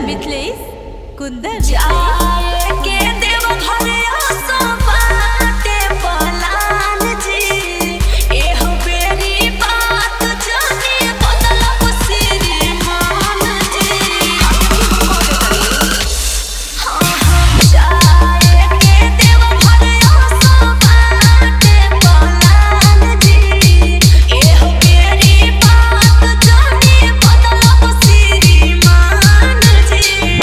मिथिलेश कुंदन के देव भरिया सो बाटे पलान जी एहो बेरी बात जाने बदलब श्रीमान जी के देव भरिया सो बाटे पलान जी एहो बेरी बात जाने बदलब श्रीमान जी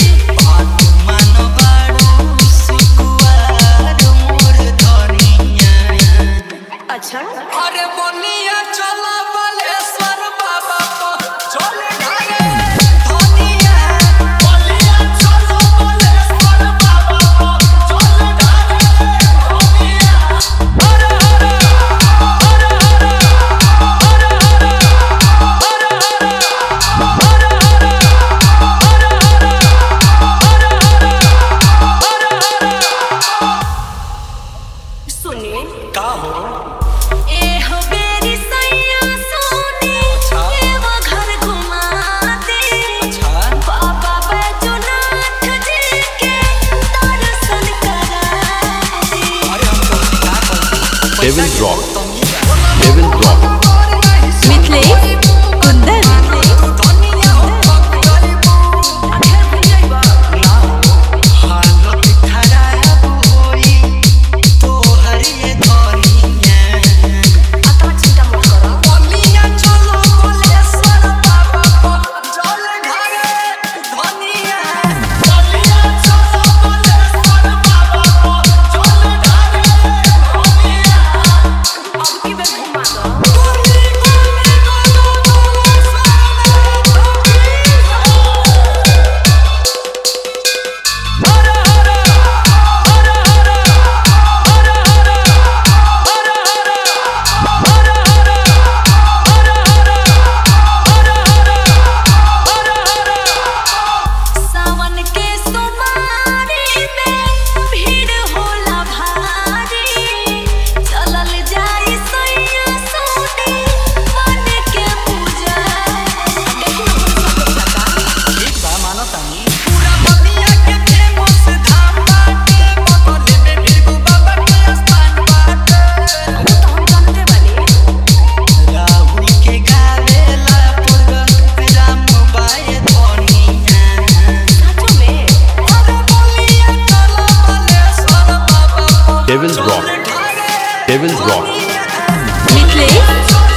अच्छा अरे बोलिया चला बलेश्वर बाबा को चले ढागे धनिया बोलिया चला बलेश्वर बाबा को चले ढागे धनिया हर हर हर सुनिए का हो एहो बेरी सैया सोनी एव घर घुमा दे बाबा बैजनाथ जी के दर्शन करा दे अरे हम तो का कर Devil Rock. Devil Rock. Mithilesh कुंदन धनिया हो गरीबो आखिर भूल जाइबा ना हो हालत खराब होई तो हरिए धनिया आता चिंता मत करो बोलिया चलो बलेश्वर बाबा को चले ढागे धनिया बोलिया चलो बलेश्वर बाबा को चले ढागे धनिया अब की बेर घुमा दो सावन के सोमवारी में भीड़ होला भारी चलल जाई सैया सोनी मन के पूजा ठीक बा मानो तानी पूरा बनिया के फेमस धाम बाटे बगले में भीरगु बाबा के स्थान बाटे वो तो हम जानते बानी राहुल के गावेला पुरग राम बाए धनिया सचो में अरे बोलिया चलो बलेश्वर बाबा को Devil Rock. चले ढागे Devil Rock. मिथिलेश